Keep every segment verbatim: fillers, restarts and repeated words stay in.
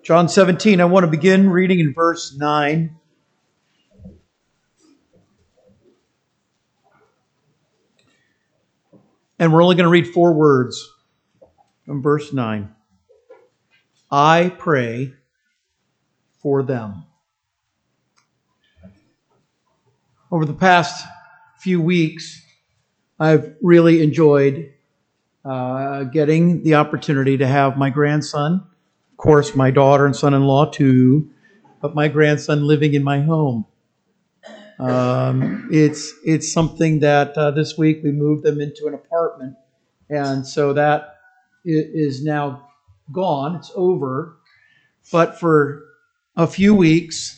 John seventeen, I want to begin reading in verse nine. And we're only going to read four words from verse nine. I pray for them. Over the past few weeks, I've really enjoyed uh, getting the opportunity to have my grandson, of course, my daughter and son-in-law too, but my grandson living in my home. Um, it's it's something that uh, this week we moved them into an apartment, and so that is now gone. It's over. But for a few weeks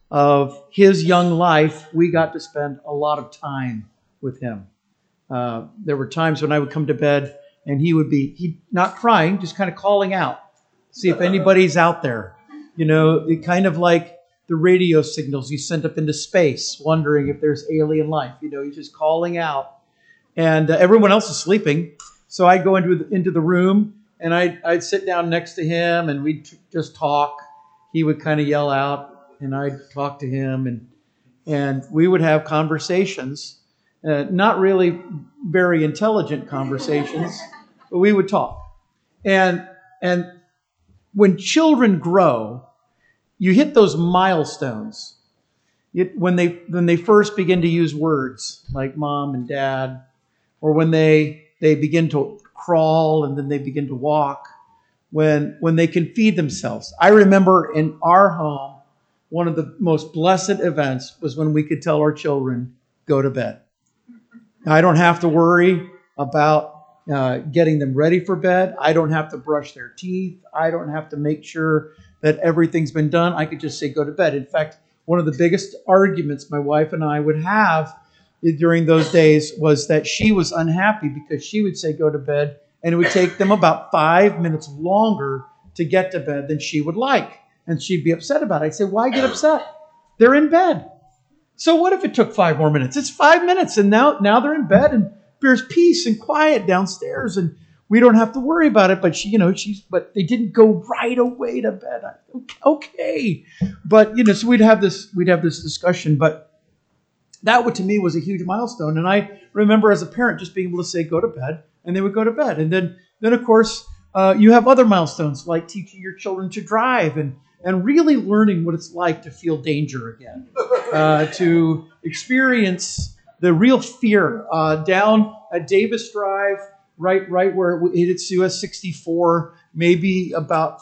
of his young life, we got to spend a lot of time with him. Uh, there were times when I would come to bed and he would be he not crying, just kind of calling out, see if anybody's out there. You know, it kind of like the radio signals you sent up into space, wondering if there's alien life. You know, he's just calling out. And uh, everyone else is sleeping. So I'd go into the, into the room and I'd, I'd sit down next to him and we'd t- just talk. He would kind of yell out and I'd talk to him. And, and we would have conversations, uh, not really very intelligent conversations, but we would talk. And, and when children grow, you hit those milestones. It, when they when they first begin to use words like mom and dad, or when they they begin to crawl and then they begin to walk, when when they can feed themselves. I remember in our home, one of the most blessed events was when we could tell our children, go to bed. Now, I don't have to worry about uh, getting them ready for bed. I don't have to brush their teeth. I don't have to make sure that everything's been done. I could just say, go to bed. In fact, one of the biggest arguments my wife and I would have during those days was that she was unhappy because she would say, go to bed, and it would take them about five minutes longer to get to bed than she would like. And she'd be upset about it. I'd say, why get upset? They're in bed. So what if it took five more minutes? It's five minutes, and now, now they're in bed, and there's peace and quiet downstairs, and we don't have to worry about it. But she, you know, she's, but they didn't go right away to bed. I, okay, but you know, so we'd have this, we'd have this discussion. But that, what to me was a huge milestone. And I remember as a parent just being able to say, go to bed, and they would go to bed. And then, then of course, uh, you have other milestones like teaching your children to drive and and really learning what it's like to feel danger again, uh, to experience the real fear uh, down at Davis Drive. Right, right where it hits U S sixty-four, maybe about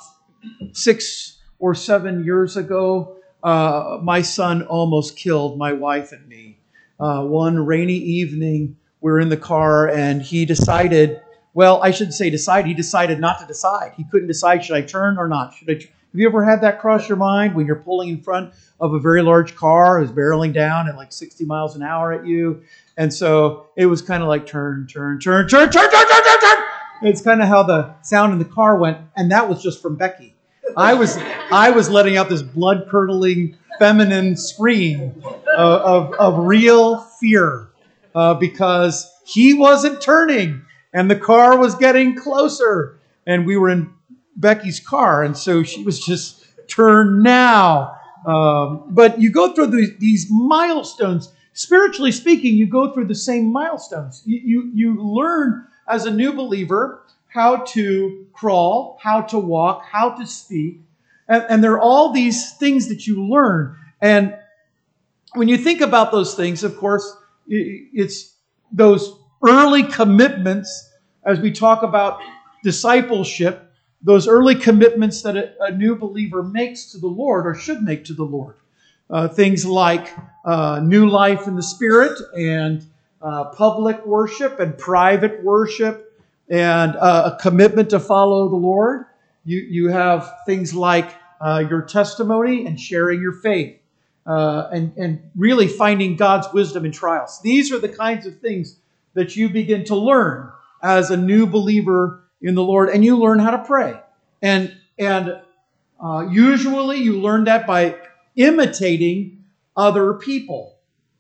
six or seven years ago, uh, my son almost killed my wife and me. Uh, one rainy evening, we're in the car, and he decided, well, I shouldn't say decide, he decided not to decide. He couldn't decide, should I turn or not? Should I? Have you ever had that cross your mind when you're pulling in front of a very large car who's barreling down at like sixty miles an hour at you? And so it was kind of like turn, turn, turn, turn, turn, turn, turn, turn, turn. It's kind of how the sound in the car went, and that was just from Becky. I was I was letting out this blood-curdling feminine scream of, of, of real fear uh, because he wasn't turning, and the car was getting closer, and we were in Becky's car, and so she was just turn now. Um, but you go through these, these milestones. Spiritually speaking, you go through the same milestones. You, you, you learn as a new believer how to crawl, how to walk, how to speak. And, and there are all these things that you learn. And when you think about those things, of course, it's those early commitments as we talk about discipleship, those early commitments that a, a new believer makes to the Lord or should make to the Lord. Uh, things like uh, new life in the Spirit and uh, public worship and private worship and uh, a commitment to follow the Lord. You, you have things like uh, your testimony and sharing your faith uh, and, and really finding God's wisdom in trials. These are the kinds of things that you begin to learn as a new believer in the Lord, and you learn how to pray. And, and uh, usually you learn that by imitating other people.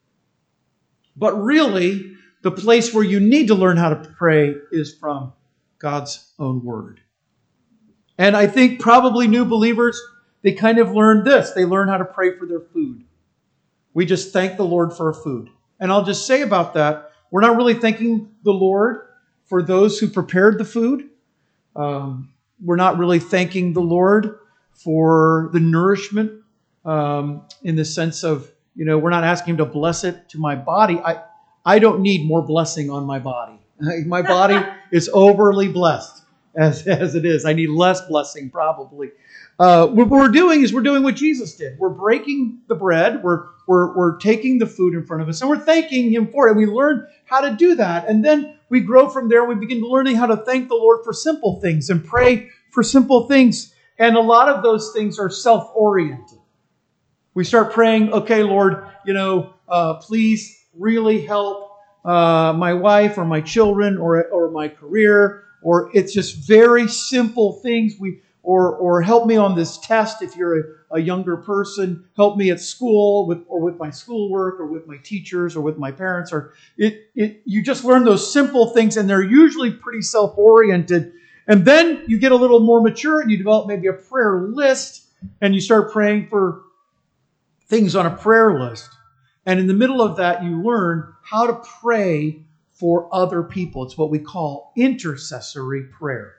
But really, the place where you need to learn how to pray is from God's own word. And I think probably new believers, they kind of learn this. They learn how to pray for their food. We just thank the Lord for our food. And I'll just say about that, we're not really thanking the Lord for those who prepared the food. Um, we're not really thanking the Lord for the nourishment um, in the sense of, you know, we're not asking Him to bless it to my body. I, I don't need more blessing on my body. My body is overly blessed as, as it is. I need less blessing probably. Uh, what we're doing is we're doing what Jesus did. We're breaking the bread. We're, we're, we're taking the food in front of us and we're thanking Him for it. And we learn how to do that. And then we grow from there. We begin learning how to thank the Lord for simple things and pray for simple things. And a lot of those things are self-oriented. We start praying, okay, Lord, you know, uh, please really help uh, my wife or my children or, or my career. Or it's just very simple things. We Or, or help me on this test if you're a, a younger person. Help me at school with, or with my schoolwork or with my teachers or with my parents. Or it, it, you just learn those simple things and they're usually pretty self-oriented. And then you get a little more mature and you develop maybe a prayer list and you start praying for things on a prayer list. And in the middle of that, you learn how to pray for other people. It's what we call intercessory prayer.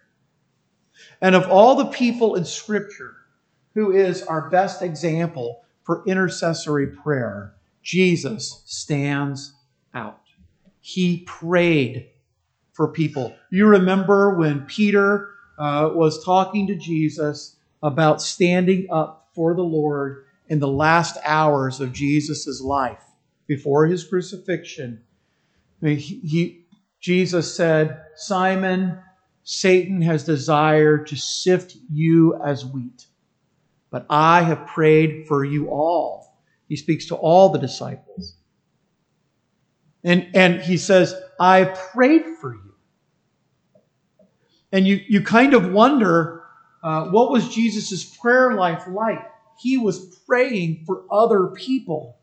And of all the people in Scripture, who is our best example for intercessory prayer, Jesus stands out. He prayed for people. You remember when Peter uh, was talking to Jesus about standing up for the Lord in the last hours of Jesus' life before His crucifixion. He, he, Jesus said, Simon, Satan has desired to sift you as wheat, but I have prayed for you all. He speaks to all the disciples. And, and he says, I prayed for you. And you, you kind of wonder, uh, what was Jesus' prayer life like? He was praying for other people.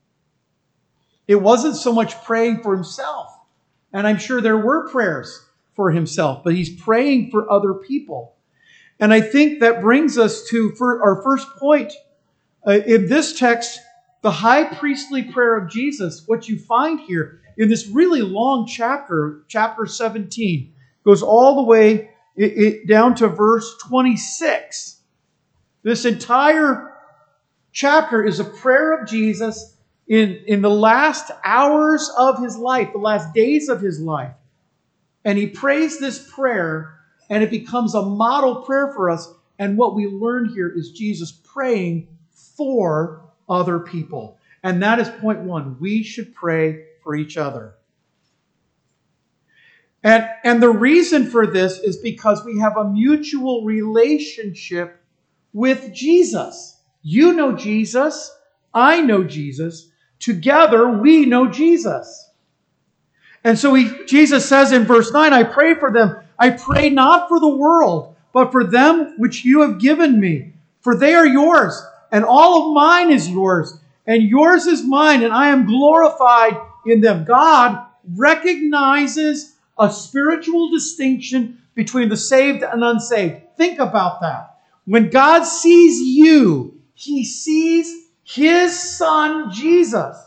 It wasn't so much praying for himself. And I'm sure there were prayers for himself, but he's praying for other people. And I think that brings us to our first point. Uh, in this text, the high priestly prayer of Jesus, what you find here in this really long chapter, chapter seventeen, goes all the way it, it, down to verse twenty-six. This entire chapter is a prayer of Jesus in, in the last hours of his life, the last days of his life. And he prays this prayer, and it becomes a model prayer for us. And what we learn here is Jesus praying for other people. And that is point one. We should pray for each other. And, and the reason for this is because we have a mutual relationship with Jesus. You know Jesus. I know Jesus. Together, we know Jesus. And so he, Jesus says in verse nine, I pray for them. I pray not for the world, but for them which you have given me. For they are yours, and all of mine is yours, and yours is mine, and I am glorified in them. God recognizes a spiritual distinction between the saved and unsaved. Think about that. When God sees you, He sees His Son, Jesus.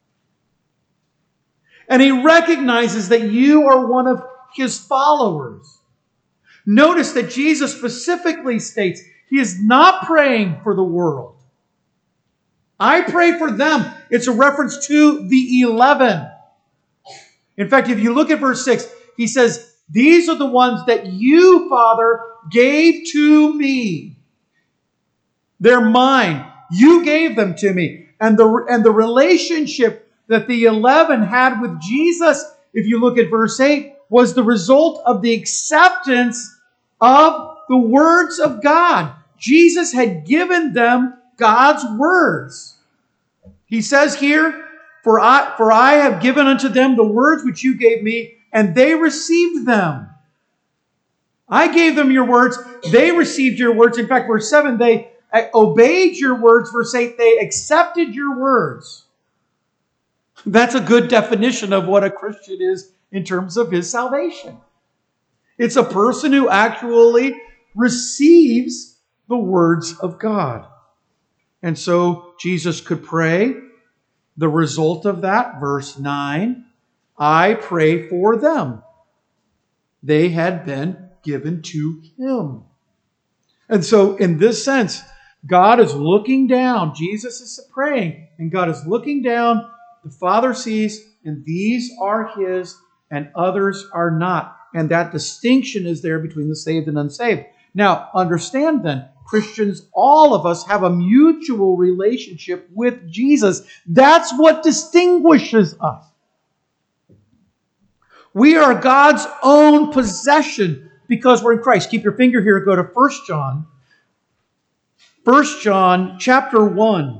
And He recognizes that you are one of His followers. Notice that Jesus specifically states He is not praying for the world. I pray for them. It's a reference to the eleven. In fact, if you look at verse six, He says, these are the ones that you, Father, gave to me. They're mine. You gave them to me. And the, and the relationship that the eleven had with Jesus, if you look at verse eight, was the result of the acceptance of the words of God. Jesus had given them God's words. He says here, for I, for I have given unto them the words which you gave me, and they received them. I gave them your words. They received your words. In fact, verse seven, they obeyed your words. Verse eight, they accepted your words. That's a good definition of what a Christian is in terms of his salvation. It's a person who actually receives the words of God. And so Jesus could pray. The result of that, verse nine, I pray for them. They had been given to him. And so in this sense, God is looking down. Jesus is praying, and God is looking down. The Father sees, and these are his, and others are not. And that distinction is there between the saved and unsaved. Now, understand then, Christians, all of us have a mutual relationship with Jesus. That's what distinguishes us. We are God's own possession because we're in Christ. Keep your finger here and go to First John. First John chapter one.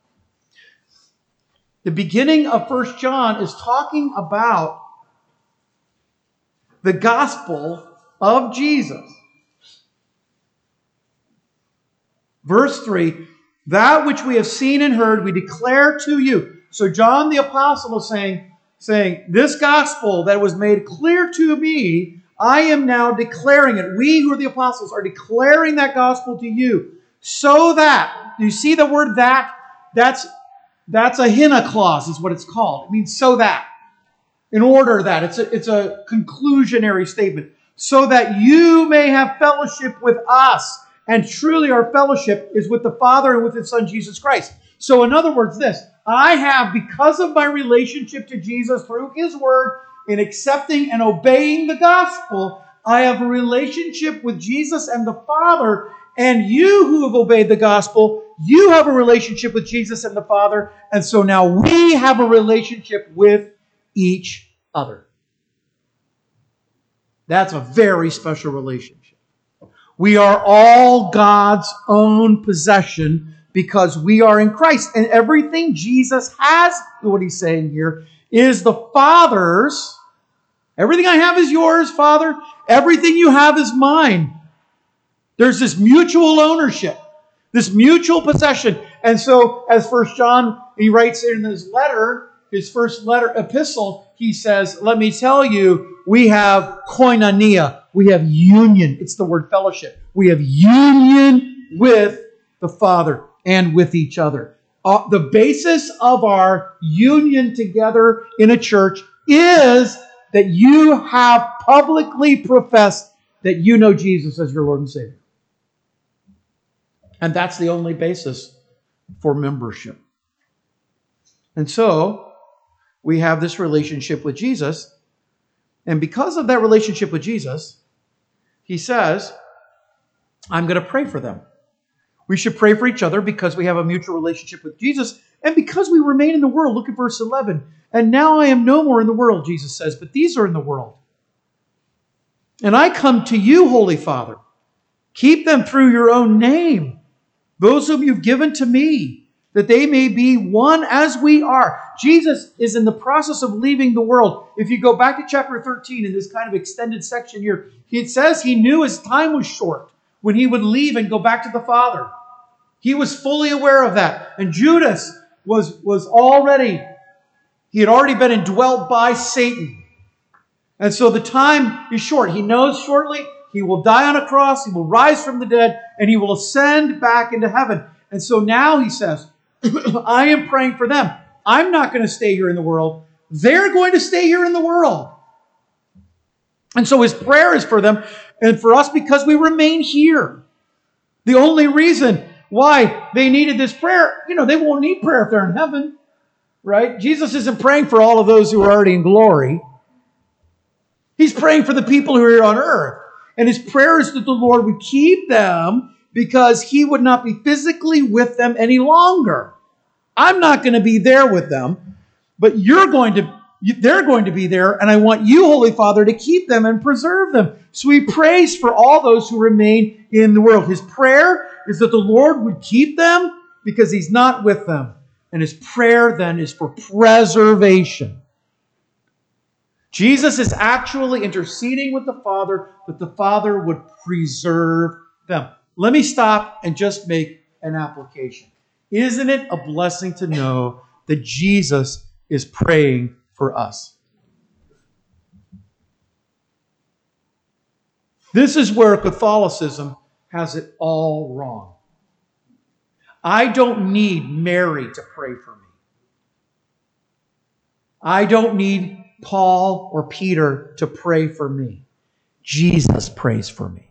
The beginning of First John is talking about the gospel of Jesus. Verse three, that which we have seen and heard, we declare to you. So John the Apostle is saying, saying, this gospel that was made clear to me, I am now declaring it. We who are the apostles are declaring that gospel to you. So that, do you see the word that? That's, that's a hina clause is what it's called. It means so that. In order that. It's a, it's a conclusionary statement. So that you may have fellowship with us. And truly our fellowship is with the Father and with His Son, Jesus Christ. So in other words, this, I have, because of my relationship to Jesus through His Word, in accepting and obeying the gospel, I have a relationship with Jesus and the Father. And you who have obeyed the gospel, you have a relationship with Jesus and the Father. And so now we have a relationship with each other. That's a very special relationship. We are all God's own possession because we are in Christ. And everything Jesus has, what he's saying here, is the Father's. Everything I have is yours, Father. Everything you have is mine. There's this mutual ownership, this mutual possession. And so, as First John, he writes in his letter, his first letter, epistle, he says, let me tell you, we have koinonia. We have union. It's the word fellowship. We have union with the Father and with each other. Uh, the basis of our union together in a church is that you have publicly professed that you know Jesus as your Lord and Savior. And that's the only basis for membership. And so, we have this relationship with Jesus. And because of that relationship with Jesus, he says, I'm going to pray for them. We should pray for each other because we have a mutual relationship with Jesus and because we remain in the world. Look at verse eleven. And now I am no more in the world, Jesus says, but these are in the world. And I come to you, Holy Father. Keep them through your own name, those whom you've given to me, that they may be one as we are. Jesus is in the process of leaving the world. If you go back to chapter thirteen in this kind of extended section here, it says he knew his time was short when he would leave and go back to the Father. He was fully aware of that. And Judas was, was already, he had already been indwelt by Satan. And so the time is short. He knows shortly he will die on a cross, he will rise from the dead, and he will ascend back into heaven. And so now he says, I am praying for them. I'm not going to stay here in the world. They're going to stay here in the world. And so his prayer is for them and for us because we remain here. The only reason why they needed this prayer, you know, they won't need prayer if they're in heaven, right? Jesus isn't praying for all of those who are already in glory. He's praying for the people who are here on earth. And his prayer is that the Lord would keep them because he would not be physically with them any longer. I'm not going to be there with them, but you're going to, they're going to be there, and I want you, Holy Father, to keep them and preserve them. So he prays for all those who remain in the world. His prayer is that the Lord would keep them because he's not with them. And his prayer then is for preservation. Jesus is actually interceding with the Father that the Father would preserve them. Let me stop and just make an application. Isn't it a blessing to know that Jesus is praying for us? This is where Catholicism has it all wrong. I don't need Mary to pray for me. I don't need Paul or Peter to pray for me. Jesus prays for me.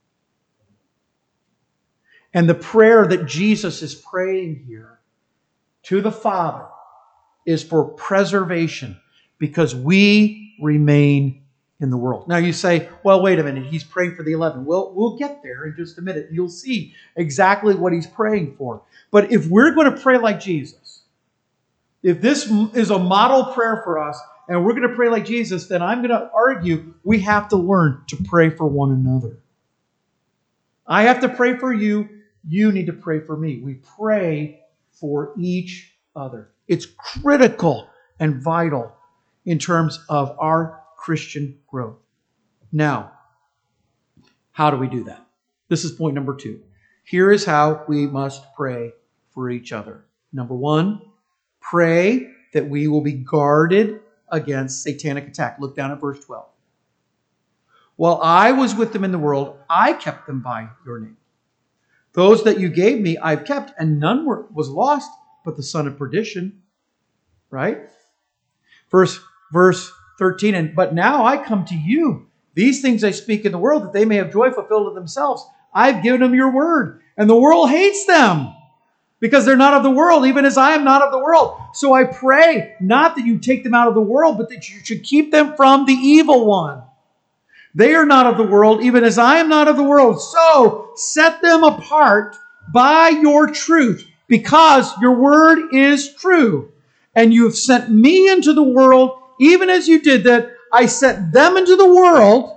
And the prayer that Jesus is praying here to the Father is for preservation because we remain in the world. Now you say, well, wait a minute, he's praying for the eleven. Well, we'll get there in just a minute. You'll see exactly what he's praying for. But if we're going to pray like Jesus, if this is a model prayer for us, and we're going to pray like Jesus, then I'm going to argue we have to learn to pray for one another. I have to pray for you. You need to pray for me. We pray for each other. It's critical and vital in terms of our Christian growth. Now, how do we do that? This is point number two. Here is how we must pray for each other. Number one, pray that we will be guarded against satanic attack. Look down at verse twelve. While I was with them in the world, I kept them by your name. Those that you gave me, I've kept, and none were, was lost but the son of perdition. Right? Verse, verse thirteen, and but now I come to you. These things I speak in the world, that they may have joy fulfilled of themselves. I've given them your word, and the world hates them, because they're not of the world, even as I am not of the world. So I pray, not that you take them out of the world, but that you should keep them from the evil one. They are not of the world, even as I am not of the world. So set them apart by your truth, because your word is true. And you have sent me into the world, even as you did that. I sent them into the world,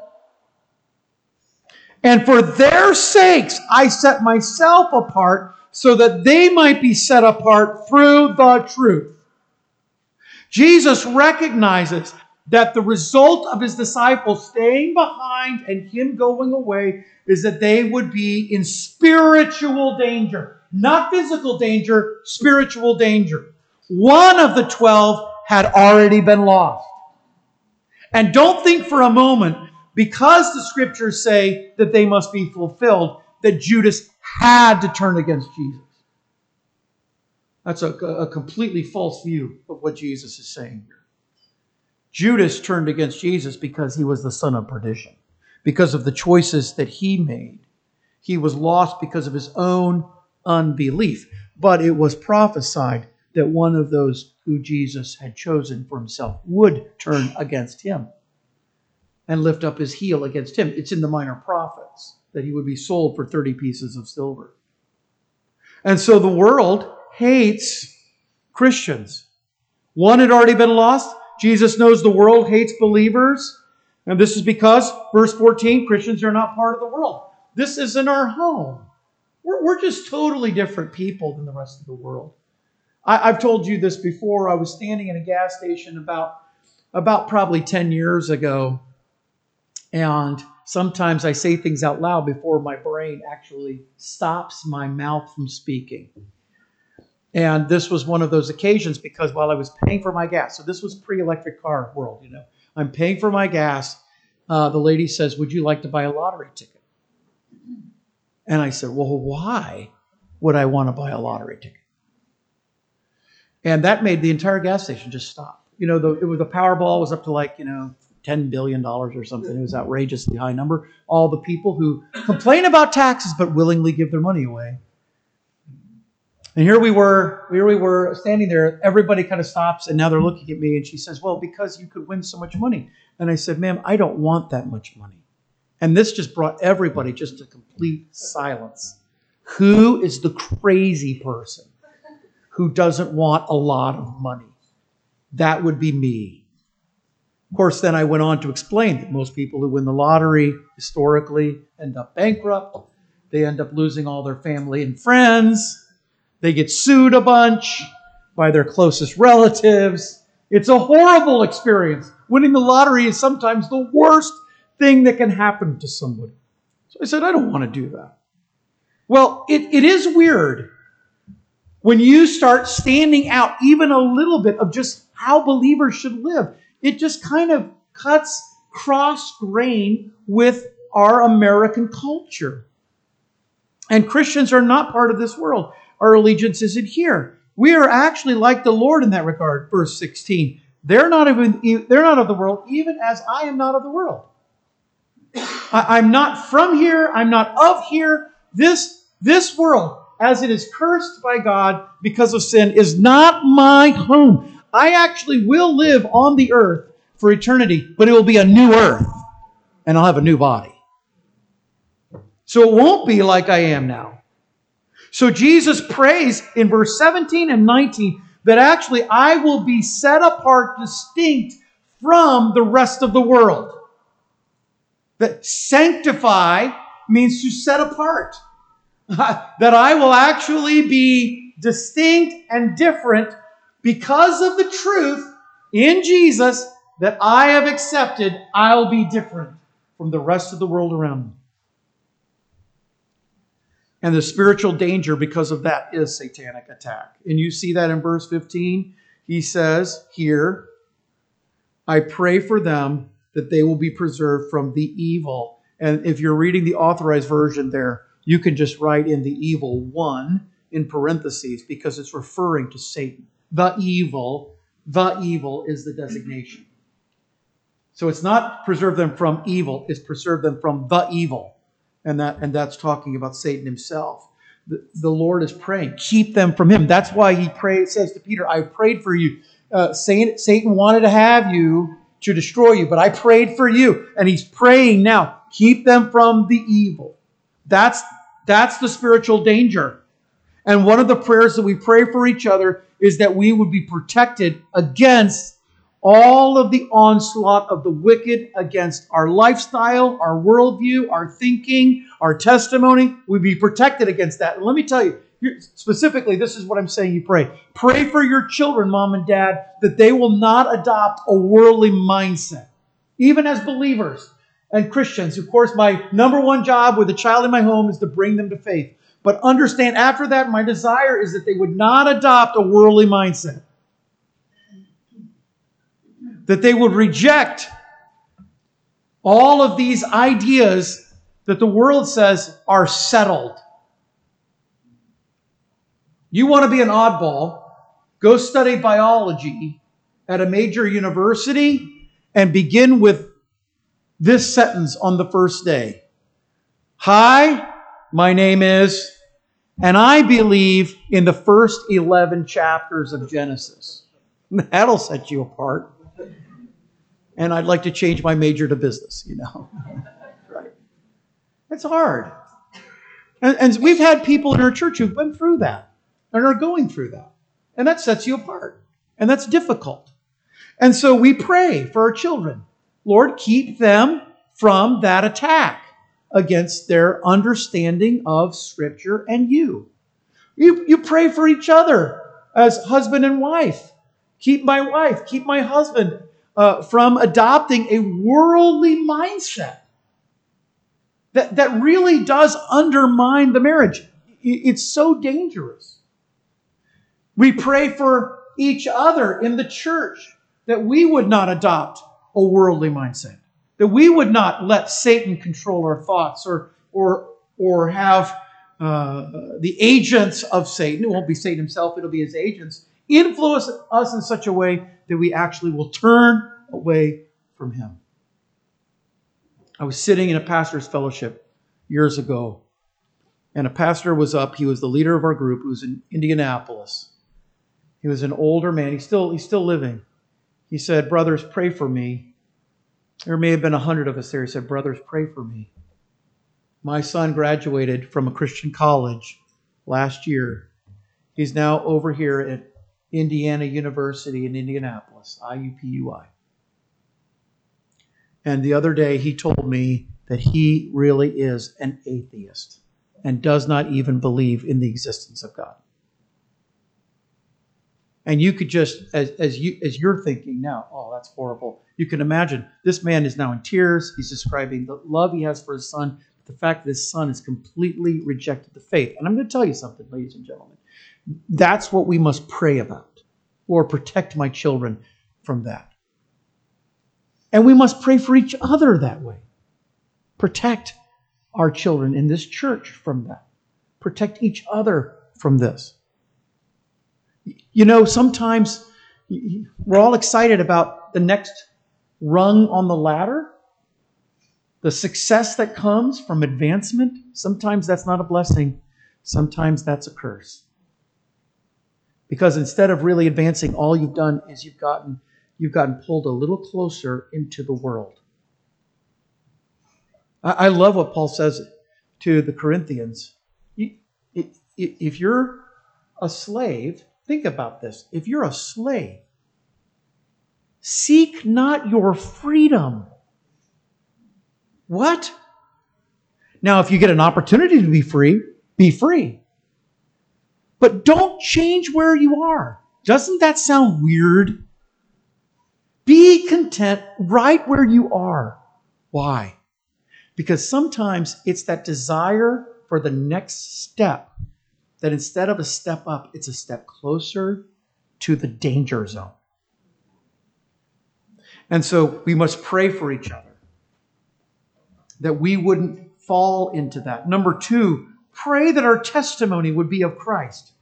and for their sakes I set myself apart, so that they might be set apart through the truth. Jesus recognizes that the result of his disciples staying behind and him going away is that they would be in spiritual danger. Not physical danger, spiritual danger. One of the twelve had already been lost. And don't think for a moment, because the scriptures say that they must be fulfilled, that Judas had to turn against Jesus. That's a, a completely false view of what Jesus is saying here. Judas turned against Jesus because he was the son of perdition. Because of the choices that he made. He was lost because of his own unbelief. But it was prophesied that one of those who Jesus had chosen for himself would turn against him and lift up his heel against him. It's in the Minor Prophets that he would be sold for thirty pieces of silver. And so the world hates Christians. One had already been lost. Jesus knows the world hates believers. And this is because, verse fourteen, Christians are not part of the world. This isn't our home. We're, we're just totally different people than the rest of the world. I, I've told you this before. I was standing in a gas station about, about probably ten years ago. And sometimes I say things out loud before my brain actually stops my mouth from speaking. And this was one of those occasions because while I was paying for my gas, so this was pre-electric car world, you know, I'm paying for my gas. Uh, the lady says, would you like to buy a lottery ticket? And I said, well, why would I want to buy a lottery ticket? And that made the entire gas station just stop. You know, the, it was, the Powerball was up to like, you know, ten billion dollars or something. It was an outrageously high number. All the people who complain about taxes but willingly give their money away. And here we were, here we were standing there. Everybody kind of stops, and now they're looking at me. And she says, well, because you could win so much money. And I said, ma'am, I don't want that much money. And this just brought everybody just to complete silence. Who is the crazy person who doesn't want a lot of money? That would be me. Of course, then I went on to explain that most people who win the lottery historically end up bankrupt. They end up losing all their family and friends. They get sued a bunch by their closest relatives. It's a horrible experience. Winning the lottery is sometimes the worst thing that can happen to somebody. So I said, I don't want to do that. Well, it, it is weird when you start standing out even a little bit of just how believers should live. It just kind of cuts cross-grain with our American culture. And Christians are not part of this world. Our allegiance isn't here. We are actually like the Lord in that regard. Verse sixteen. They're not even, they're not of the world, even as I am not of the world. I, I'm not from here. I'm not of here. This, this world, as it is cursed by God because of sin, is not my home. I actually will live on the earth for eternity, but it will be a new earth, and I'll have a new body. So it won't be like I am now. So Jesus prays in verse seventeen and nineteen that actually I will be set apart, distinct from the rest of the world. That sanctify means to set apart. That I will actually be distinct and different because of the truth in Jesus that I have accepted. I'll be different from the rest of the world around me. And the spiritual danger because of that is satanic attack. And you see that in verse fifteen. He says here, I pray for them that they will be preserved from the evil. And if you're reading the Authorized Version there, you can just write in the evil one in parentheses because it's referring to Satan. The evil, the evil is the designation. So it's not preserve them from evil, it's preserve them from the evil. And that and that's talking about Satan himself. The, the Lord is praying, keep them from him. That's why he prayed, says to Peter, I prayed for you. Uh, Satan, Satan wanted to have you to destroy you, but I prayed for you. And he's praying now, keep them from the evil. That's, that's the spiritual danger. And one of the prayers that we pray for each other is that we would be protected against all of the onslaught of the wicked against our lifestyle, our worldview, our thinking, our testimony. We'd be protected against that. And let me tell you, specifically, this is what I'm saying you pray. Pray for your children, mom and dad, that they will not adopt a worldly mindset. Even as believers and Christians, of course, my number one job with a child in my home is to bring them to faith. But understand, after that, my desire is that they would not adopt a worldly mindset. That they would reject all of these ideas that the world says are settled. You want to be an oddball, go study biology at a major university and begin with this sentence on the first day. Hi, my name is, and I believe in the first eleven chapters of Genesis. That'll set you apart. And I'd like to change my major to business, you know. Right. It's hard. And, and we've had people in our church who've been through that and are going through that. And that sets you apart. And that's difficult. And so we pray for our children. Lord, keep them from that attack against their understanding of Scripture and you. You, you pray for each other as husband and wife. Keep my wife, keep my husband Uh, from adopting a worldly mindset that, that really does undermine the marriage. It's so dangerous. We pray for each other in the church that we would not adopt a worldly mindset, that we would not let Satan control our thoughts or, or, or have uh, the agents of Satan, it won't be Satan himself, it'll be his agents, influence us in such a way that we actually will turn away from him. I was sitting in a pastor's fellowship years ago, and a pastor was up. He was the leader of our group. He was in Indianapolis. He was an older man. He's still, he's still living. He said, brothers, pray for me. There may have been a hundred of us there. He said, brothers, pray for me. My son graduated from a Christian college last year. He's now over here at Indiana University in Indianapolis, I U P U I. And the other day he told me that he really is an atheist and does not even believe in the existence of God. And you could just, as, as, you, as you're thinking now, oh, that's horrible. You can imagine this man is now in tears. He's describing the love he has for his son, but the fact that his son has completely rejected the faith. And I'm going to tell you something, ladies and gentlemen. That's what we must pray about. Lord, protect my children from that. And we must pray for each other that way. Protect our children in this church from that. protect each other from this. You know, sometimes we're all excited about the next rung on the ladder, the success that comes from advancement. Sometimes that's not a blessing. Sometimes that's a curse. Because instead of really advancing, all you've done is you've gotten, you've gotten pulled a little closer into the world. I, I love what Paul says to the Corinthians. If you're a slave, think about this. If you're a slave, seek not your freedom. What? Now, if you get an opportunity to be free, be free. But don't change where you are. Doesn't that sound weird? Be content right where you are. Why? Because sometimes it's that desire for the next step that instead of a step up, it's a step closer to the danger zone. And so we must pray for each other that we wouldn't fall into that. Number two, pray that our testimony would be of Christ.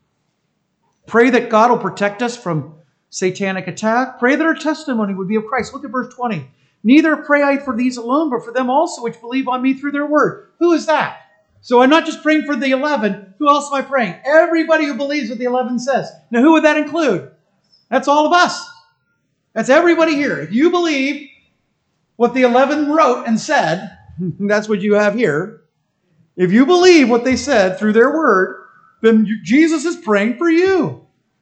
Pray that God will protect us from satanic attack. Pray that our testimony would be of Christ. Look at verse twenty. Neither pray I for these alone, but for them also which believe on me through their word. Who is that? So I'm not just praying for the eleven. Who else am I praying? Everybody who believes what the eleven says. Now, who would that include? That's all of us. That's everybody here. If you believe what the eleven wrote and said, that's what you have here. If you believe what they said through their word, then Jesus is praying for you.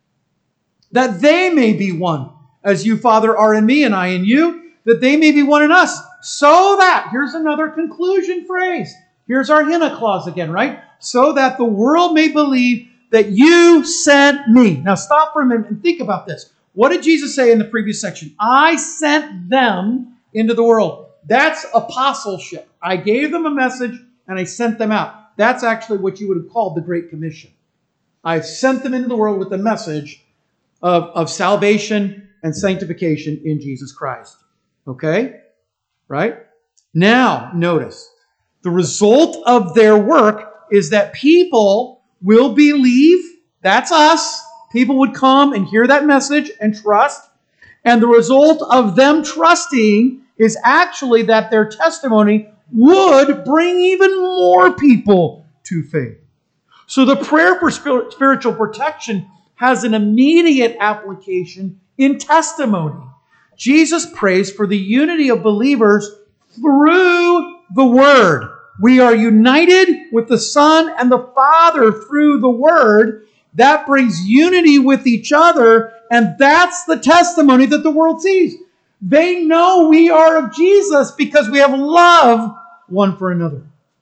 That they may be one, as you, Father, are in me and I in you, that they may be one in us. So that, here's another conclusion phrase. Here's our hina clause again, right? So that the world may believe that you sent me. Now stop for a minute and think about this. What did Jesus say in the previous section? I sent them into the world. That's apostleship. I gave them a message and I sent them out. That's actually what you would have called the Great Commission. I sent them into the world with the message of, of salvation and sanctification in Jesus Christ. Okay? Right? Now, notice, the result of their work is that people will believe. That's us. People would come and hear that message and trust. And the result of them trusting is actually that their testimony would bring even more people to faith. So the prayer for spiritual protection has an immediate application in testimony. Jesus prays for the unity of believers through the Word. We are united with the Son and the Father through the Word. That brings unity with each other, and that's the testimony that the world sees. They know we are of Jesus because we have love one for another.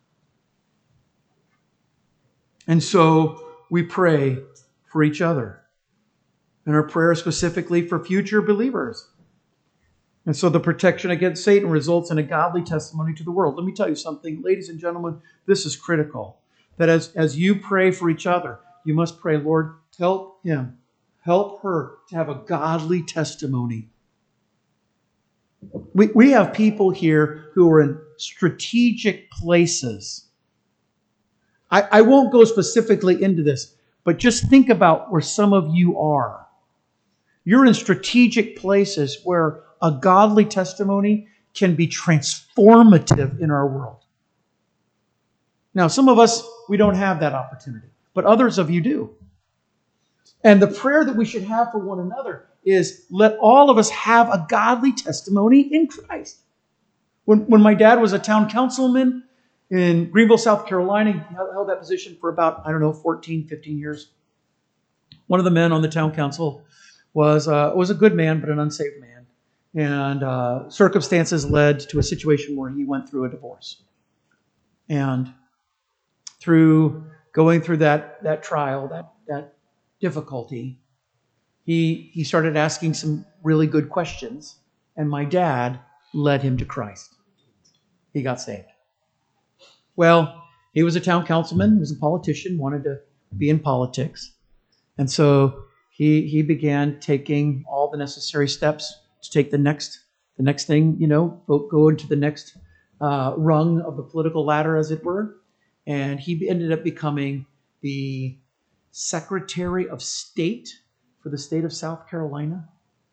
And so we pray for each other. And our prayer is specifically for future believers. And so the protection against Satan results in a godly testimony to the world. Let me tell you something, ladies and gentlemen, this is critical. That as, as you pray for each other, you must pray, Lord, help him, help her to have a godly testimony. We, we have people here who are in strategic places. I, I won't go specifically into this, but just think about where some of you are. You're in strategic places where a godly testimony can be transformative in our world. Now, some of us, we don't have that opportunity, but others of you do. And the prayer that we should have for one another is let all of us have a godly testimony in Christ. When, when my dad was a town councilman in Greenville, South Carolina, he held that position for about, I don't know, fourteen, fifteen years. One of the men on the town council was, uh, was a good man, but an unsaved man. And uh, circumstances led to a situation where he went through a divorce. And through going through that, that trial, that, that difficulty, he, he started asking some really good questions. And my dad led him to Christ. He got saved. Well, he was a town councilman, he was a politician, wanted to be in politics. And so he, he began taking all the necessary steps to take the next, the next thing, you know, go, go into the next uh, rung of the political ladder, as it were. And he ended up becoming the Secretary of State for the state of South Carolina.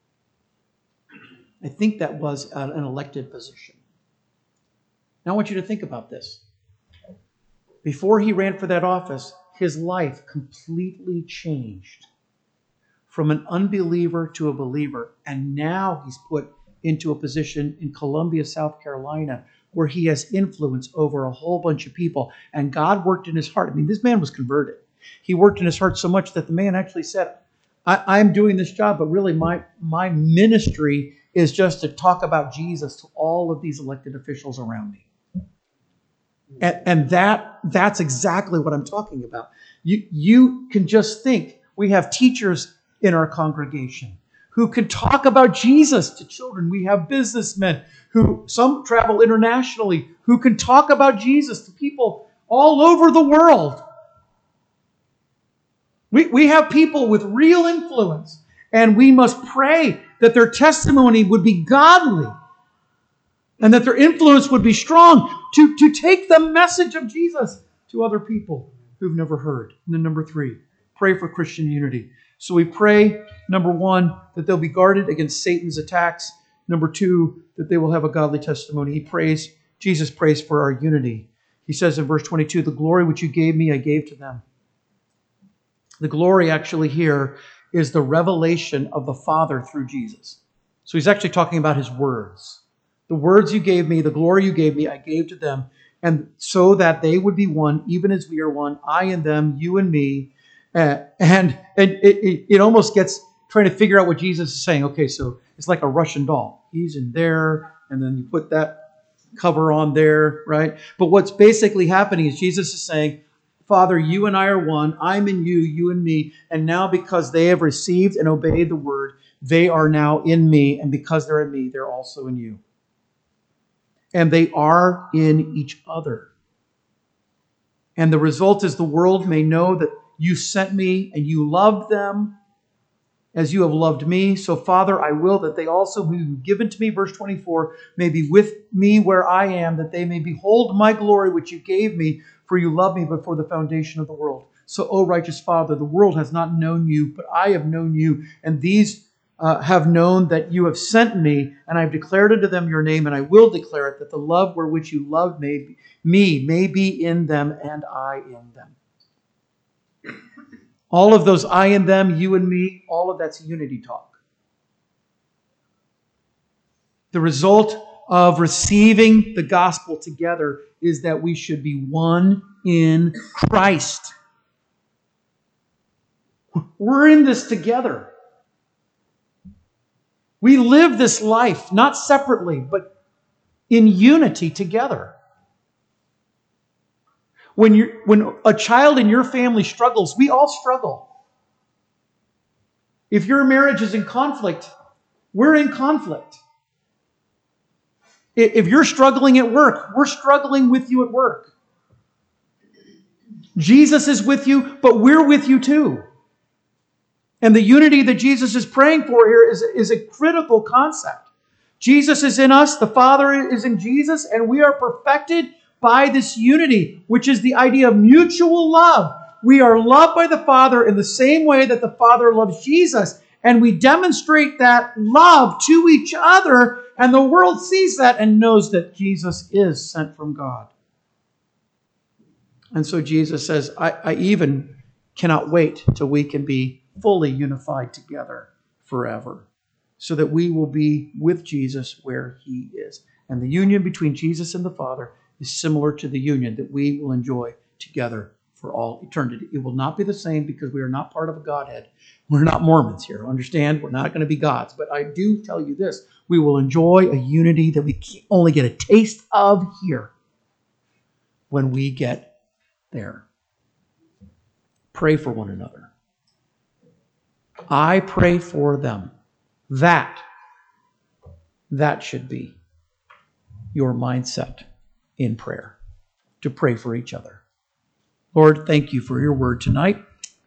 I think that was an elected position. Now I want you to think about this. Before he ran for that office, his life completely changed from an unbeliever to a believer. And now he's put into a position in Columbia, South Carolina, where he has influence over a whole bunch of people. And God worked in his heart. I mean, this man was converted. He worked in his heart so much that the man actually said, I, I'm doing this job, but really my, my ministry is just to talk about Jesus to all of these elected officials around me. And, and that that's exactly what I'm talking about. You, you can just think, we have teachers in our congregation who can talk about Jesus to children. We have businessmen who, some travel internationally, who can talk about Jesus to people all over the world. We, we have people with real influence, and we must pray that their testimony would be godly and that their influence would be strong to, to take the message of Jesus to other people who've never heard. And then number three, pray for Christian unity. So we pray, number one, that they'll be guarded against Satan's attacks. Number two, that they will have a godly testimony. He prays, Jesus prays for our unity. He says in verse twenty-two, the glory which you gave me, I gave to them. The glory actually here is the revelation of the Father through Jesus. So he's actually talking about his words. The words you gave me, the glory you gave me, I gave to them, and so that they would be one, even as we are one, I and them, you and me. Uh, and and it, it, it almost gets trying to figure out what Jesus is saying. Okay, so it's like a Russian doll. He's in there, and then you put that cover on there, right? But what's basically happening is Jesus is saying, Father, you and I are one. I'm in you, you and me. And now because they have received and obeyed the word, they are now in me. And because they're in me, they're also in you. And they are in each other. And the result is the world may know that you sent me and you loved them as you have loved me. So, Father, I will that they also who you've given to me, verse twenty-four, may be with me where I am, that they may behold my glory which you gave me, for you loved me before the foundation of the world. So, O righteous Father, the world has not known you, but I have known you, and these uh, have known that you have sent me, and I have declared unto them your name, and I will declare it, that the love wherewith you loved me, me may be in them, and I in them. All of those I and them, you and me, all of that's unity talk. The result of receiving the gospel together is that we should be one in Christ. We're in this together. We live this life, not separately, but in unity together. When you when a child in your family struggles, we all struggle. If your marriage is in conflict, we're in conflict. If you're struggling at work, we're struggling with you at work. Jesus is with you, but we're with you too. And the unity that Jesus is praying for here is, is a critical concept. Jesus is in us, the Father is in Jesus, and we are perfected by this unity, which is the idea of mutual love. We are loved by the Father in the same way that the Father loves Jesus. And we demonstrate that love to each other, and the world sees that and knows that Jesus is sent from God. And so Jesus says, I, I even cannot wait till we can be fully unified together forever, so that we will be with Jesus where he is. And the union between Jesus and the Father is similar to the union that we will enjoy together for all eternity. It will not be the same because we are not part of a Godhead. We're not Mormons here. Understand? We're not going to be gods. But I do tell you this. We will enjoy a unity that we can only get a taste of here when we get there. Pray for one another. I pray for them. That, that should be your mindset in prayer, to pray for each other. Lord, thank you for your word tonight.